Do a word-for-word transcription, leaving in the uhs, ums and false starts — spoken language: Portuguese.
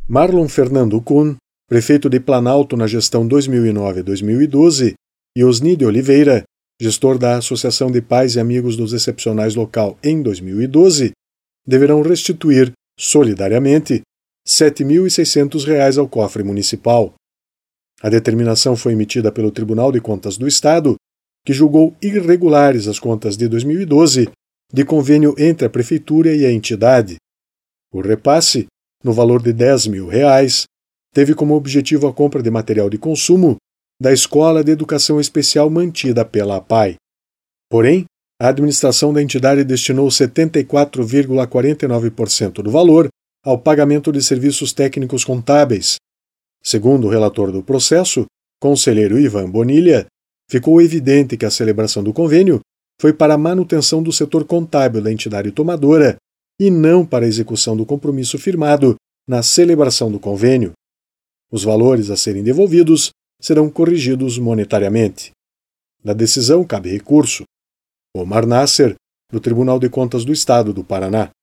Marlon Fernando Kuhn, prefeito de Planalto na gestão dois mil e nove a dois mil e doze, e Osni de Oliveira, gestor da Associação de Pais e Amigos dos Excepcionais Local em dois mil e doze, deverão restituir, solidariamente, sete mil e seiscentos reais ao cofre municipal. A determinação foi emitida pelo Tribunal de Contas do Estado, que julgou irregulares as contas de dois mil e doze de convênio entre a Prefeitura e a entidade. O repasse, no valor de dez mil reais, teve como objetivo a compra de material de consumo da Escola de Educação Especial mantida pela A P A I. Porém, a administração da entidade destinou setenta e quatro vírgula quarenta e nove por cento do valor ao pagamento de serviços técnicos contábeis. Segundo o relator do processo, conselheiro Ivan Bonilha, ficou evidente que a celebração do convênio foi para a manutenção do setor contábil da entidade tomadora e não para a execução do compromisso firmado na celebração do convênio. Os valores a serem devolvidos serão corrigidos monetariamente. Da decisão cabe recurso. Omar Nasser, do Tribunal de Contas do Estado do Paraná.